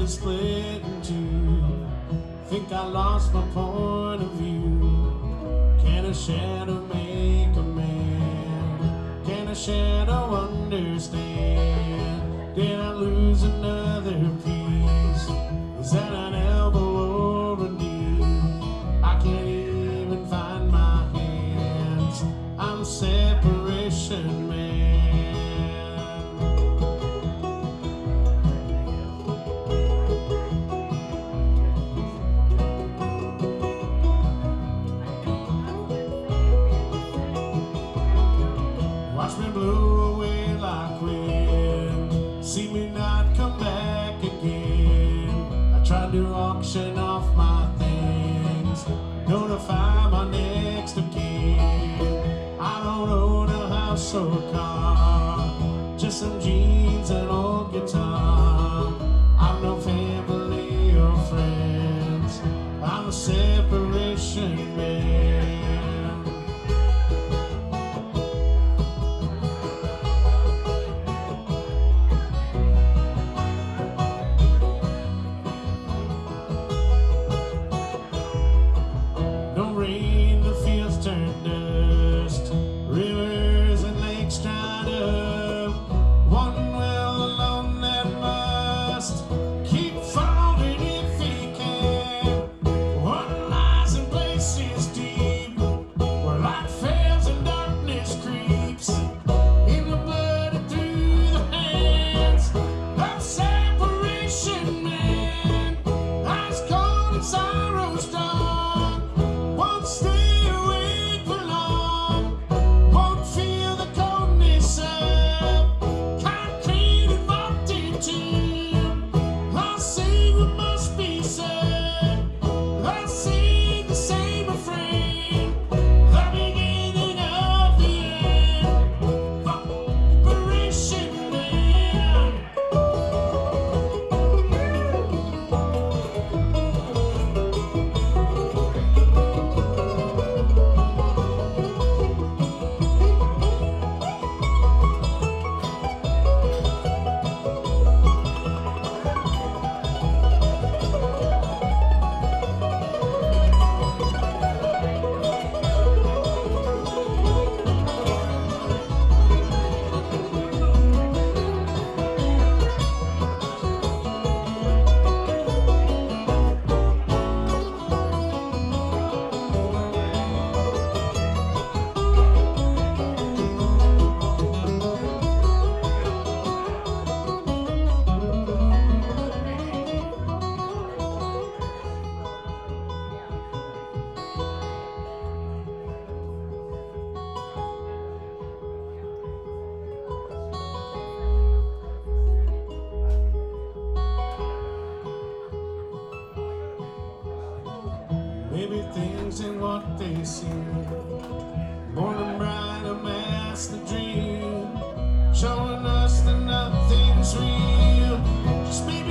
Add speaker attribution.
Speaker 1: is split in two. Think I lost my point of view. Can a shadow make a man? Can a shadow understand? Did I lose another piece? Is that an elbow or a knee? I can't even find my hands. I'm a separation man. Watch me blow away like wind. See me not come back again. I tried to auction off my things, notify my next of kin. I don't own a house or a car, just some jeans and old guitar. I've no family or friends. I'm a separation man. No rain, the fields turn dust, rivers and lakes dried up. One well alone that must keep falling if he can. One lies in places deep, where light fails and darkness creeps, in the blood and through the hands of separation man. Ice cold and sorrow strong, won't stay awake for long, won't feel the coldness of concrete and vaulted tomb. I'll sing what must be said, I'll sing the same refrain, the beginning of the end, Operation Man. Maybe things ain't what they seem. Morning bright, a master dream, showing us that nothing's real. Just be